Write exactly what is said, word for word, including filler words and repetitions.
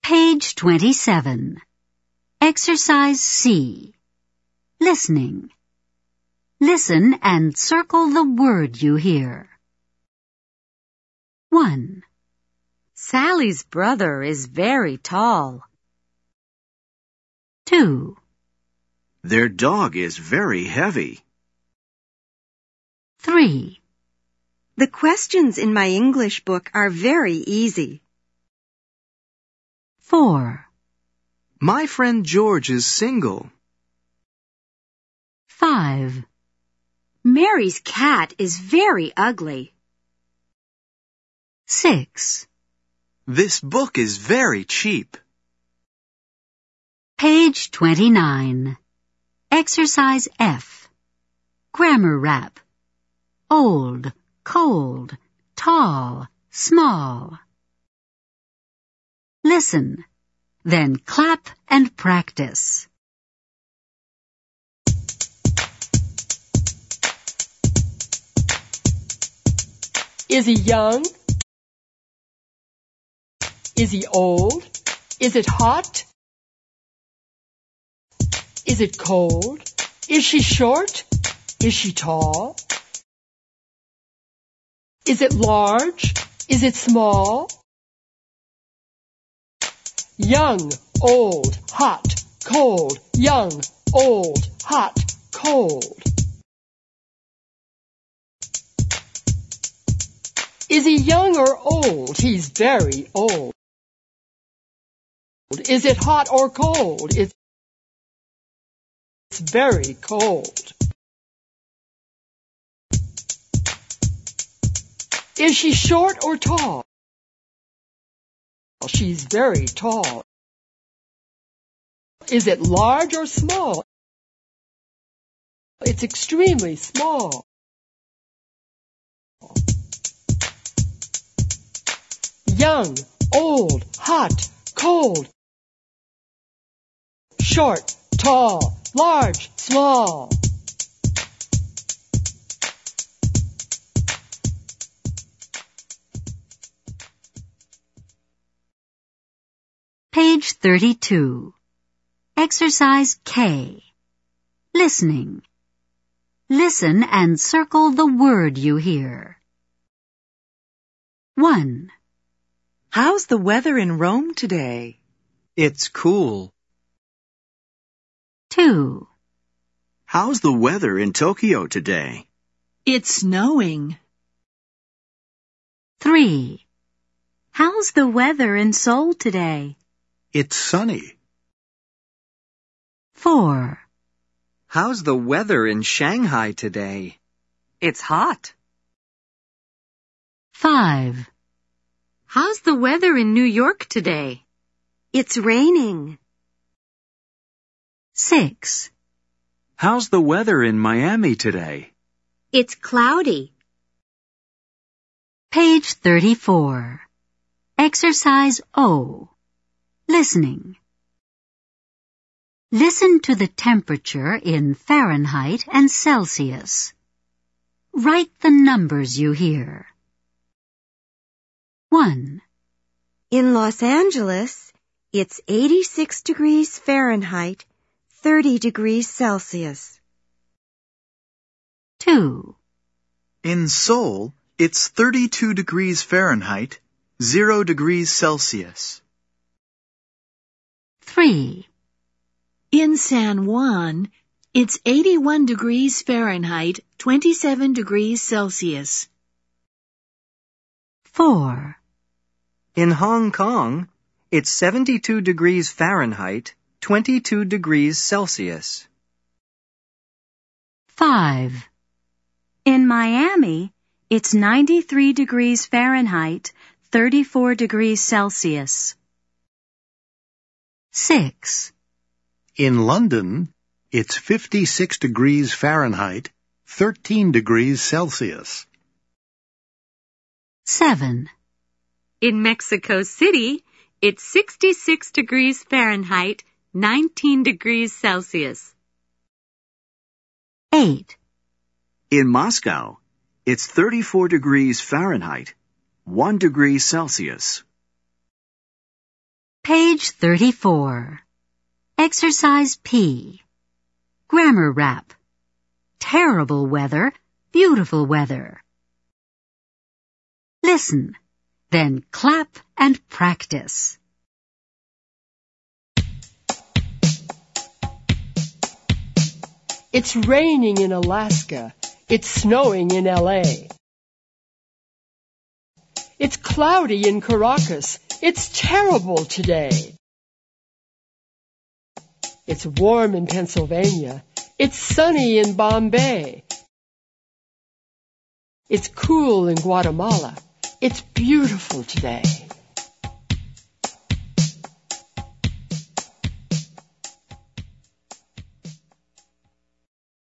Page twenty-seven. Exercise C. Listening. Listen and circle the word you hear. one. Sally's brother is very tall. two. Their dog is very heavy. three. The questions in my English book are very easy. four. My friend George is single. five. Mary's cat is very ugly. six. This book is very cheap. Page twenty-nine. Exercise F. Grammar rap. Old, cold, tall, small. Listen, then clap and practice. Is he young? Is he old? Is it hot? Is it cold? Is she short? Is she tall? Is it large? Is it small? Young, old, hot, cold. Young, old, hot, cold. Is he young or old? He's very old. Is it hot or cold? It's very cold. Is she short or tall? She's very tall. Is it large or small? It's extremely small. Young, old, hot, cold. Short, tall, large, small. Page thirty-two. Exercise K. Listening. Listen and circle the word you hear. one. How's the weather in Rome today? It's cool. two. How's the weather in Tokyo today? It's snowing. three. How's the weather in Seoul today? It's sunny. four. How's the weather in Shanghai today? It's hot. five. How's the weather in New York today? It's raining. six. How's the weather in Miami today? It's cloudy. Page thirty-four. Exercise O. Listening. Listen to the temperature in Fahrenheit and Celsius. Write the numbers you hear. one. In Los Angeles, it's eighty-six degrees Fahrenheit, thirty degrees Celsius. two. In Seoul, it's thirty-two degrees Fahrenheit, zero degrees Celsius. three. In San Juan, it's eighty-one degrees Fahrenheit, twenty-seven degrees Celsius. four. In Hong Kong, it's seventy-two degrees Fahrenheit, twenty-two degrees Celsius. five. In Miami, it's ninety-three degrees Fahrenheit, thirty-four degrees Celsius. six. In London, it's fifty-six degrees Fahrenheit, thirteen degrees Celsius. seven. In Mexico City, it's sixty-six degrees Fahrenheit, nineteen degrees Celsius. eight. In Moscow, it's thirty-four degrees Fahrenheit, one degree Celsius. Page thirty-four. Exercise P. Grammar rap. Terrible weather, beautiful weather. Listen, then clap and practice. It's raining in Alaska. It's snowing in L A. It's cloudy in Caracas. It's terrible today. It's warm in Pennsylvania. It's sunny in Bombay. It's cool in Guatemala. It's beautiful today.